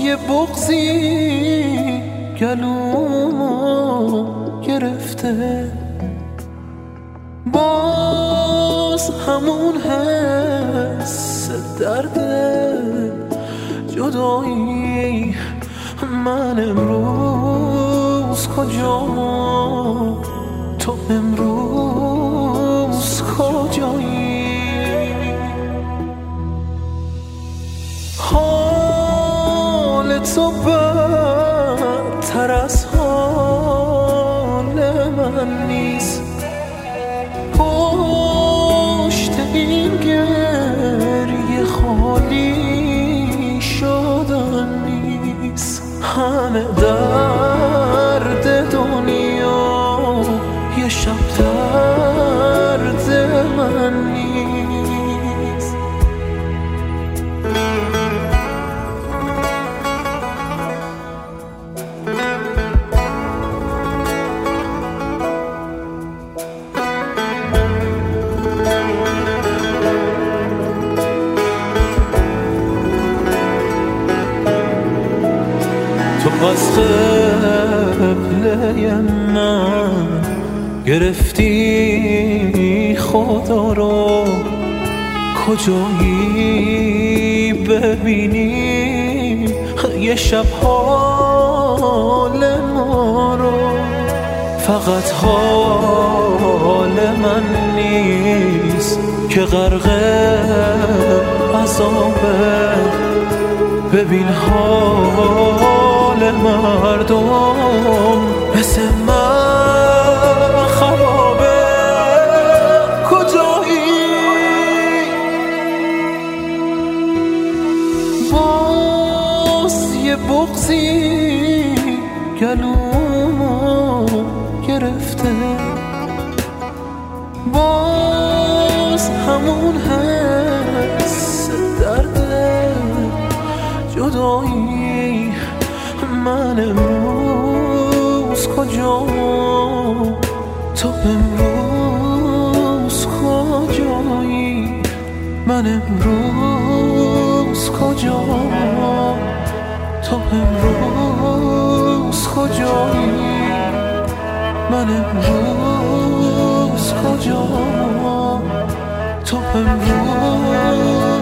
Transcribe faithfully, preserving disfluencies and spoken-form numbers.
یه بغضی گلومو گرفته، باز همون حس درد جدایی. من امروز کجا، تو امروز کجایی؟ حال تو بدتر از حال من نیست، پشت این گریه خالی شدن نیست. همه درد دنیا یه شب درد من نیست. تو از قبله من گرفتی خدا رو، کجایی ببینی یه شب حال ما رو؟ فقط حال من نیست که غرق عذابه، ببین حال مردم مثل من خرابه. کجایی؟ باز یه بغضی گلومو گرفته، باز همون حس درد جدایی. من امروز کجا، تو امروز کجایی؟ من امروز کجا، تو امروز کجایی؟ من امروز کجا، تو امروز